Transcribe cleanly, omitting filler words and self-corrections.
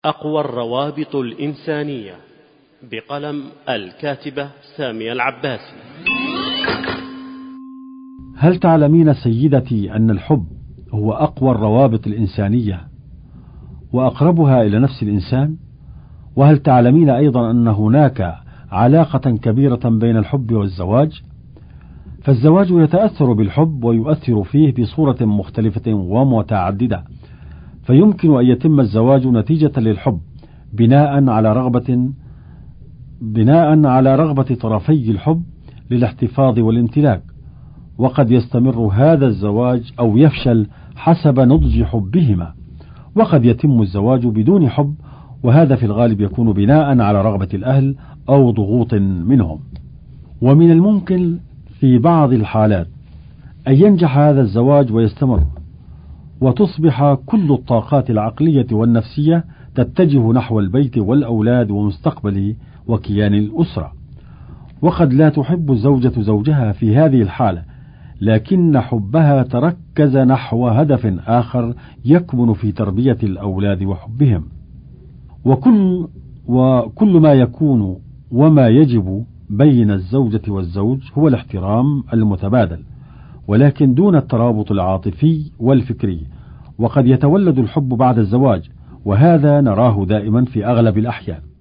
أقوى الروابط الإنسانية، بقلم الكاتبة سامية العباسي. هل تعلمين سيدتي أن الحب هو أقوى الروابط الإنسانية وأقربها إلى نفس الإنسان؟ وهل تعلمين أيضا أن هناك علاقة كبيرة بين الحب والزواج؟ فالزواج يتأثر بالحب ويؤثر فيه بصورة مختلفة ومتعددة، فيمكن أن يتم الزواج نتيجة للحب بناء على رغبة طرفي الحب للاحتفاظ والامتلاك، وقد يستمر هذا الزواج أو يفشل حسب نضج حبهما، وقد يتم الزواج بدون حب، وهذا في الغالب يكون بناء على رغبة الأهل أو ضغوط منهم. ومن الممكن في بعض الحالات أن ينجح هذا الزواج ويستمر، وتصبح كل الطاقات العقلية والنفسية تتجه نحو البيت والأولاد ومستقبل وكيان الأسرة. وقد لا تحب الزوجة زوجها في هذه الحالة، لكن حبها تركز نحو هدف آخر يكمن في تربية الأولاد وحبهم. وكل ما يكون وما يجب بين الزوجة والزوج هو الاحترام المتبادل، ولكن دون الترابط العاطفي والفكري. وقد يتولد الحب بعد الزواج، وهذا نراه دائما في أغلب الأحيان.